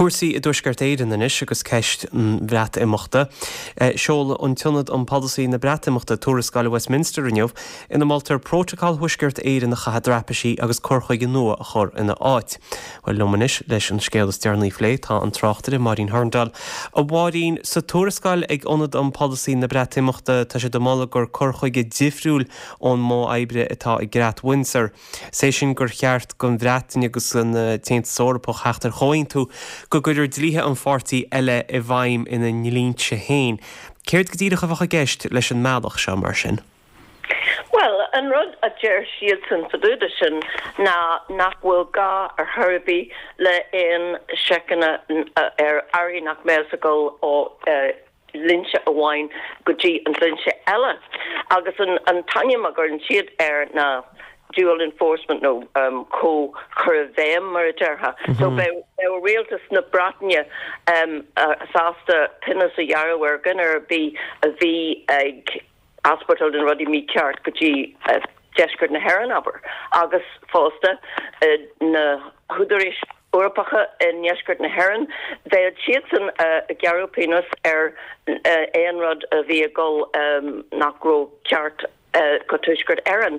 Cuasaí I dúisgart éireann inis agus ceist bhreat imeachta. Seoladh an tionad an policy na bhreat imeachta Tuarascáil Westminster inniuh ina máltar protocol thuisgart éireann na chathad drapaisí agus corchaige nua a chur ina áit. Well lumanis leis an scéal Dearnaí Flé tá an tráchtar Marín Harndal. A bháín sa Tuarascáil ag ionad an policy na bhreat imeachta tá sé do mála gur corchaige difriúil ón mó oibre atá I Grat Windsor. Sé sin gur cheart gon bhreatain agus an téint sórapach heachtar choin tú go guidir dlíthe an fortaí eile I bhaim ina nlínse héin. Céirt go dtíad a bhacha gceist leis an meadach se mar sin? Well, an rud a deir siad san faduda sin nach bhfuil gá ar thurbaí le in secanna airí nach Mexico ó linse a bhhain go dtí an linse eile. Agus an taine mar gur an siad na dual enforcement co-curvem murderha. So they were real to snip Bratnia sasta pinnas a yarrow gonna be a V hospital in Ruddy Me Cart Guji Jeshkard na Heron aber August Fosta na Huderish Urpacha in Jeshkard na Heron they had cheatsen a yarrow pinnas Einrod a vehicle Nakro Cart Kotushkard Erin.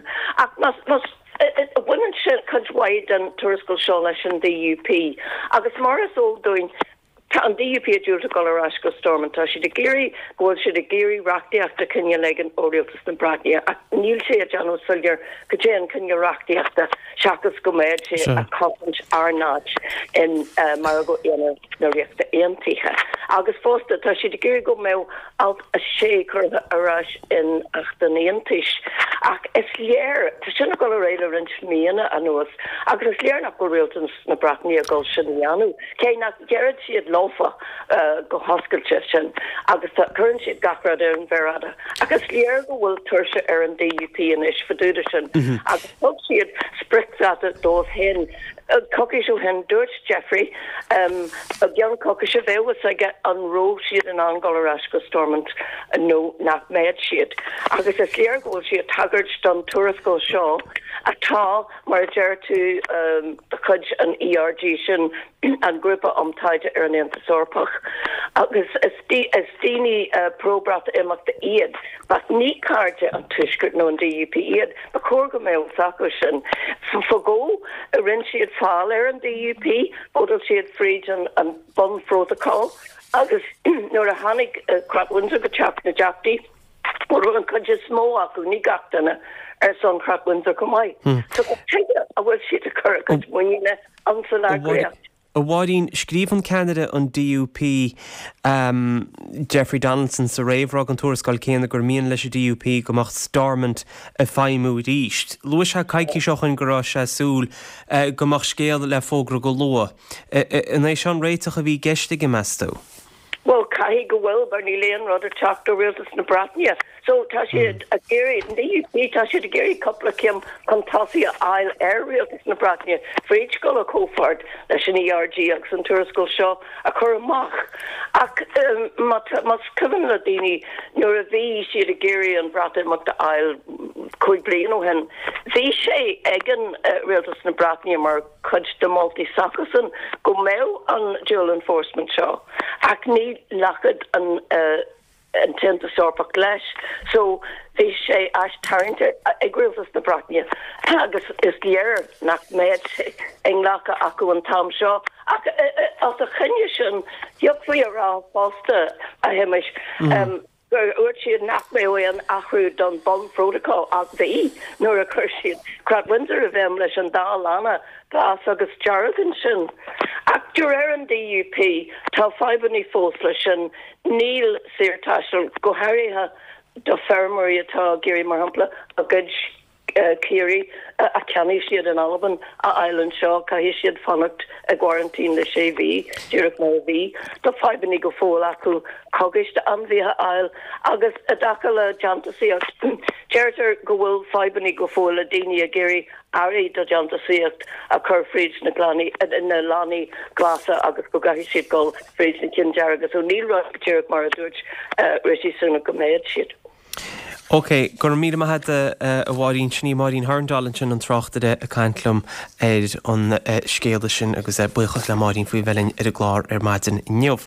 Women could wide and Tuarascáil Seolas and DUP. Agus Morris all doing an DUP a dúil go Rashco Storm and Tashi de Geary, goil si de Geary Rachdi after Kenya Legan Orieltas na Bratnia. Níl sé a Jano Sullier, Kajan Kenya Rachdi after Shakas Gomed, a College Arnach in Marago Ina Noriefta Antiha. Agus Foster Tashi de Geary go meo out a shake or a rush in Achtantish. Ach es lier, Tashina go Raider and Shmiana Anuas. Agus es lier nach go Realtons na Bratnia go Shinianu. Kay not Jared she had Lofa go hospital sin agus current sheet gafra in Verada agus lier go will tursha an DUP in ish faduda sin agus hope she had spritz at it those hen Cockisho hen Dutch Jeffrey a young Cockisho was I get on row sheet an Angolorashko Stormont no not mad sheet agus a lier go she had taggart done Tuarascáil Shaw a tall merger to the Cudge and ERG sin and group tied an Sorpach. Agus Estini probrat imak the Eid, but ní cardja an tushkert no DUP Eid, but Corga meo Sakushin. For go, a rinchi at fall an DUP, bodal she had freed and bun protocol. Agus nor a hanig crap winter the chap na japti, or an Cudge small aku ní gachtana. Son crap winter come out. So I will see the current when you answer that. A bháín scríomhann Canada an DUP Jeffrey Donaldson sa réimhrag an Tuarascáil céanna gur mian leis a DUP go macht Stormont a feimú ríist. Luis ha caiici seochan go rá sé súl go macht scéal le fógra go lua. In é sean réiteach a bhí geiste go meastó. Well, Cahi go well Bernie Lane rather chapter Realtas na Bratnia. So Tashi a Gary DUP Tashi a Gary couple of Kim Contasia Isle Air Realtas na Bratnia for each go a Coford leis an ERG agus an Tuarascáil Shaw a Curramach. Ac mas Kevin Ladini nor a V she a Gary and Bratin Mach the Isle could be hen V she Egan Realtas na Bratnia mar Cudge de Multi Sakuson go meo on dual enforcement Shaw. Ac ní lachad an intent to Sorpach leis. So they say Ash Tarrant agrees with the Bratnia. Agus is lier nach med Englaka Aku and Tom Shaw. As a Chinyashin, Yukwi around Foster a hemish. Urchi nach me an achru done bomb protocol at the nor a Kershid. Crab Windsor of Emlish and Dalana, Glass Agus Jargon Shin. Actor Erin DUP, Tal Fibony Foslishin, Neil Sirtashel, Gohariha, the Fermaria Ta Giri Marhampla, a good Kiri, a Canisiad in Alban, a Island Shaw, Kahisiad Fonnacht, a Quarantine the Shavy, Dirk Moravi, the Fibony go Folaku, Cogish the Anvia Isle, August Adakala Jantasiak, Jerter go will Fibony go Fola, Dinia Giri, Ari the Jantasiak, a Curfridge Naglani, and Nalani Glassa, August Gogahishid go, Fridge and Kinjaragas, O'Neill Rock, Dirk Maradurch, Rishi Sunak, Gomez shit. Ok, gur mí had a bháín sní marín Harndalin sin an trochtaide a caiintlum an scéala sin agus buchas le marín faoi bhelinn ar a glár ar maidin inniuh.